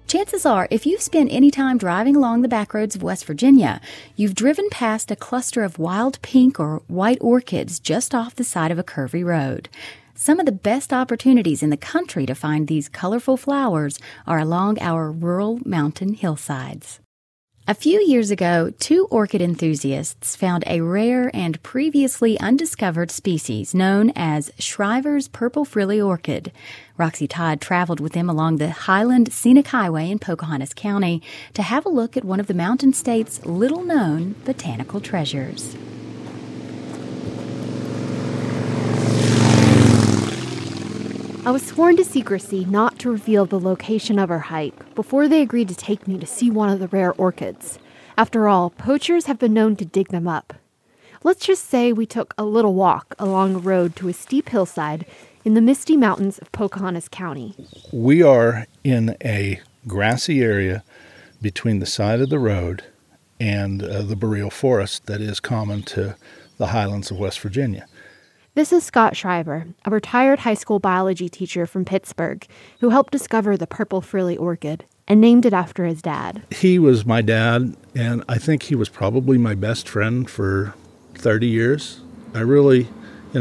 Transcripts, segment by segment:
Chances are, if you've spent any time driving along the back roads of West Virginia, you've driven past a cluster of wild pink or white orchids just off the side of a curvy road. Some of the best opportunities in the country to find these colorful flowers are along our rural mountain hillsides. A few years ago, 2 orchid enthusiasts found a rare and previously undiscovered species known as Shriver's Purple Frilly Orchid. Roxy Todd traveled with them along the Highland Scenic Highway in Pocahontas County to have a look at one of the Mountain State's little-known botanical treasures. I was sworn to secrecy not to reveal the location of our hike before they agreed to take me to see one of the rare orchids. After all, poachers have been known to dig them up. Let's just say we took a little walk along a road to a steep hillside in the misty mountains of Pocahontas County. We are in a grassy area between the side of the road and the boreal forest that is common to the highlands of West Virginia. This is Scott Shriver, a retired high school biology teacher from Pittsburgh who helped discover the purple frilly orchid and named it after his dad. He was my dad, and I think he was probably my best friend for 30 years. I really,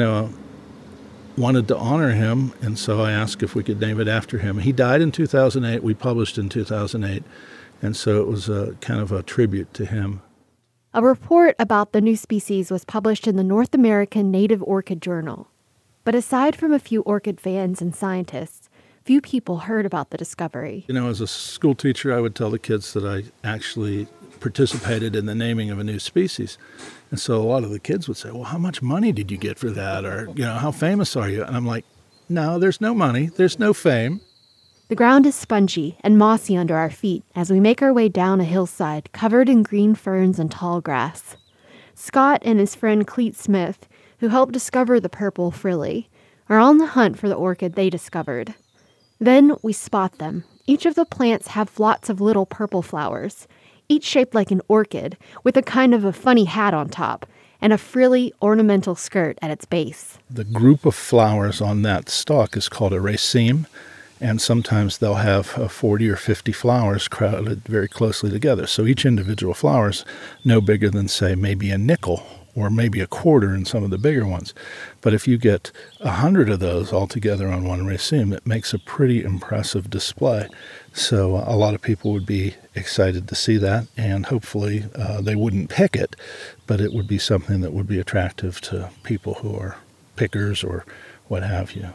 wanted to honor him, and so I asked if we could name it after him. He died in 2008. We published in 2008, and so it was a kind of a tribute to him. A report about the new species was published in the North American Native Orchid Journal. But aside from a few orchid fans and scientists, few people heard about the discovery. As a school teacher, I would tell the kids that I actually participated in the naming of a new species. And so a lot of the kids would say, well, how much money did you get for that? Or, how famous are you? And I'm like, no, there's no money. There's no fame. The ground is spongy and mossy under our feet as we make our way down a hillside covered in green ferns and tall grass. Scott and his friend Cleet Smith, who helped discover the purple frilly, are on the hunt for the orchid they discovered. Then we spot them. Each of the plants have lots of little purple flowers, each shaped like an orchid, with a kind of a funny hat on top, and a frilly ornamental skirt at its base. The group of flowers on that stalk is called a raceme, and sometimes they'll have 40 or 50 flowers crowded very closely together. So each individual flower is no bigger than, say, maybe a nickel or maybe a quarter in some of the bigger ones. But if you get 100 of those all together on one raceme, it makes a pretty impressive display. So a lot of people would be excited to see that, and hopefully they wouldn't pick it, but it would be something that would be attractive to people who are pickers or what have you.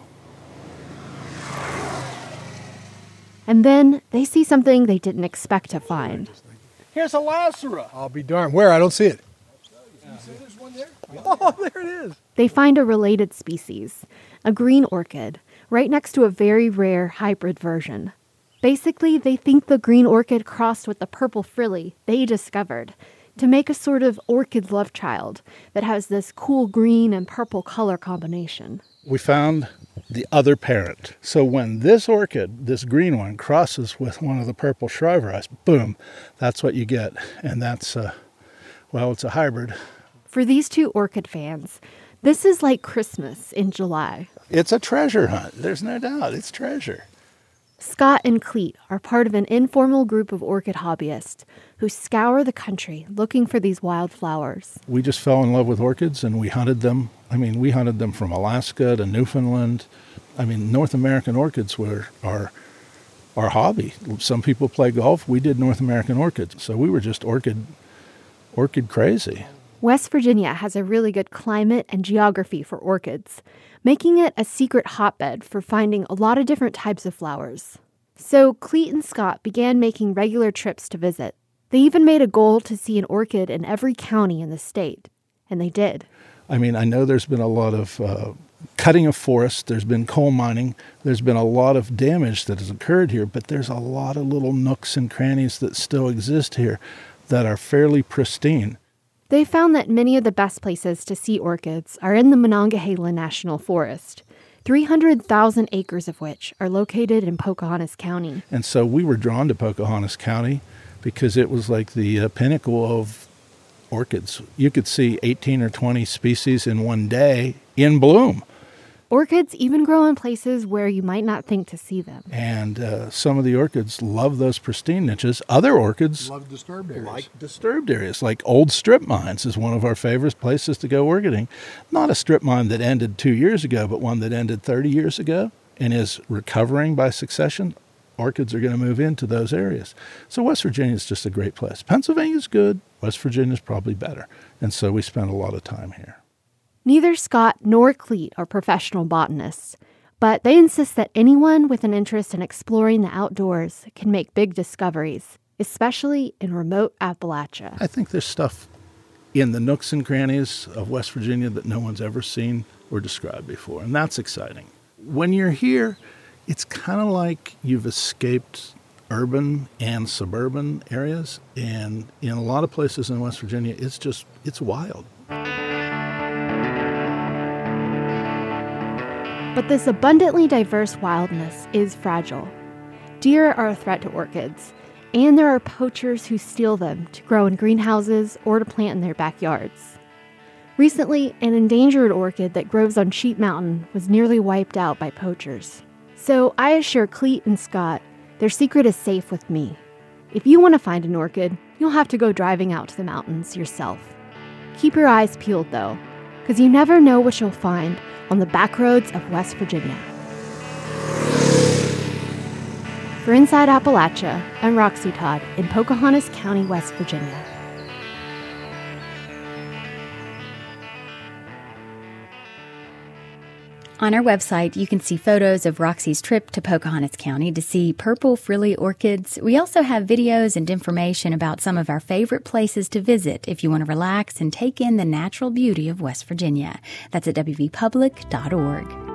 And then they see something they didn't expect to find. Here's a lacera. I'll be darned. Where? I don't see it. You see there's one there? Oh, there it is. They find a related species, a green orchid, right next to a very rare hybrid version. Basically, they think the green orchid crossed with the purple frilly they discovered to make a sort of orchid love child that has this cool green and purple color combination. We found the other parent. So when this orchid, this green one, crosses with one of the purple Shriverii, boom, that's what you get. And that's, it's a hybrid. For these 2 orchid fans, this is like Christmas in July. It's a treasure hunt. There's no doubt. It's treasure. Scott and Cleet are part of an informal group of orchid hobbyists who scour the country looking for these wild flowers. We just fell in love with orchids and we hunted them. We hunted them from Alaska to Newfoundland. North American orchids were our hobby. Some people play golf. We did North American orchids. So we were just orchid crazy. West Virginia has a really good climate and geography for orchids, making it a secret hotbed for finding a lot of different types of flowers. So Cleet and Scott began making regular trips to visit. They even made a goal to see an orchid in every county in the state, and they did. I know there's been a lot of cutting of forests, there's been coal mining, there's been a lot of damage that has occurred here, but there's a lot of little nooks and crannies that still exist here that are fairly pristine. They found that many of the best places to see orchids are in the Monongahela National Forest, 300,000 acres of which are located in Pocahontas County. And so we were drawn to Pocahontas County because it was like the pinnacle of orchids. You could see 18 or 20 species in one day in bloom. Orchids even grow in places where you might not think to see them. And some of the orchids love those pristine niches. Other orchids Love disturbed areas. like disturbed areas, like old strip mines is one of our favorite places to go orchiding. Not a strip mine that ended 2 years ago, but one that ended 30 years ago and is recovering by succession. Orchids are going to move into those areas. So West Virginia is just a great place. Pennsylvania's good. West Virginia's probably better. And so we spend a lot of time here. Neither Scott nor Cleet are professional botanists, but they insist that anyone with an interest in exploring the outdoors can make big discoveries, especially in remote Appalachia. I think there's stuff in the nooks and crannies of West Virginia that no one's ever seen or described before, and that's exciting. When you're here, it's kind of like you've escaped urban and suburban areas, and in a lot of places in West Virginia, it's wild. But this abundantly diverse wildness is fragile. Deer are a threat to orchids, and there are poachers who steal them to grow in greenhouses or to plant in their backyards. Recently, an endangered orchid that grows on Sheep Mountain was nearly wiped out by poachers. So I assure Cleet and Scott their secret is safe with me. If you want to find an orchid, you'll have to go driving out to the mountains yourself. Keep your eyes peeled, though, because you never know what you'll find on the backroads of West Virginia. For Inside Appalachia, I'm Roxy Todd in Pocahontas County, West Virginia. On our website, you can see photos of Roxy's trip to Pocahontas County to see purple frilly orchids. We also have videos and information about some of our favorite places to visit if you want to relax and take in the natural beauty of West Virginia. That's at wvpublic.org.